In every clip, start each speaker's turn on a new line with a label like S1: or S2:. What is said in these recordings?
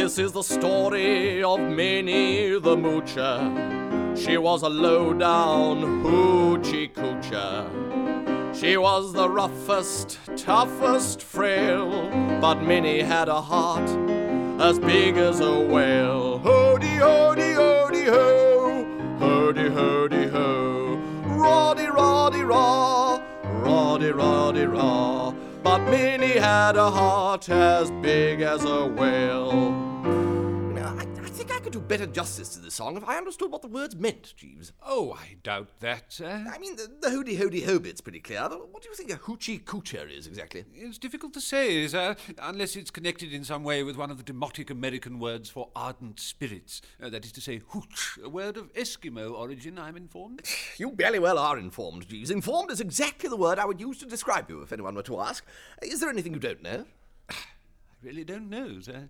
S1: This is the story of Minnie the Moocher. She was a low-down hoochie coocher. She was the roughest, toughest frail, but Minnie had a heart as big as a whale. Ho-dee, ho-dee, ho-dee, ho, ho-dee, ho-dee, ho, roddy, roddy, raw, roddy, roddy, raw. But Minnie had a heart as big as a whale. I think I could do better justice to this song if I understood what the words meant, Jeeves.
S2: Oh, I doubt that, sir.
S1: I mean, the hody-hody-ho bit's pretty clear. What do you think a hoochie coocher is exactly?
S2: It's difficult to say, sir, unless it's connected in some way with one of the demotic American words for ardent spirits. That is to say, hooch, a word of Eskimo origin, I'm informed.
S1: You barely well are informed, Jeeves. Informed is exactly the word I would use to describe you if anyone were to ask. Is there anything you don't know?
S2: I really don't know, sir.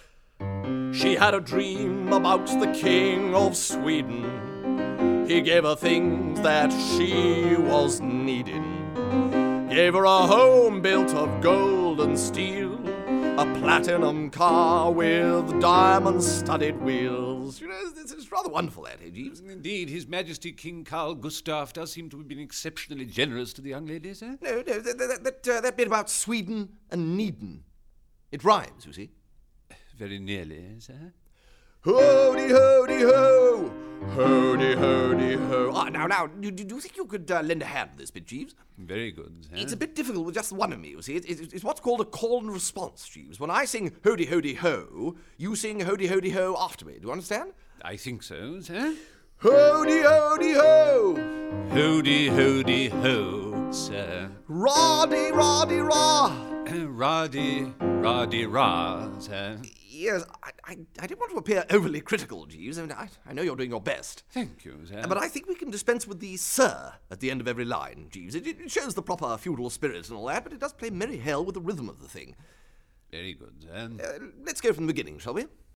S1: She had a dream about the King of Sweden. He gave her things that she was needing. Gave her a home built of gold and steel, a platinum car with diamond-studded wheels. You know, it's rather wonderful, that, eh, Jeeves?
S2: Indeed, His Majesty King Carl Gustaf does seem to have been exceptionally generous to the young lady, sir.
S1: No, that bit about Sweden and Needon. It rhymes, you see.
S2: Very nearly, sir.
S1: Hody, hody, ho! Hody, hody, ho! Now, do you think you could lend a hand to this bit, Jeeves?
S2: Very good, sir.
S1: It's a bit difficult with just one of me, you see. It's what's called a call and response, Jeeves. When I sing hody, hody, ho, you sing hody, hody, ho after me. Do you understand?
S2: I think so, sir.
S1: Hody, hody, ho!
S2: Hody, hody, ho, sir.
S1: Roddy, roddy, rah!
S2: Roddy, roddy, rah, sir.
S1: Yes, I didn't want to appear overly critical, Jeeves. I mean, I know you're doing your best.
S2: Thank you, sir.
S1: But I think we can dispense with the sir at the end of every line, Jeeves. It shows the proper feudal spirit and all that, but it does play merry hell with the rhythm of the thing.
S2: Very good, sir.
S1: Let's go from the beginning, shall we?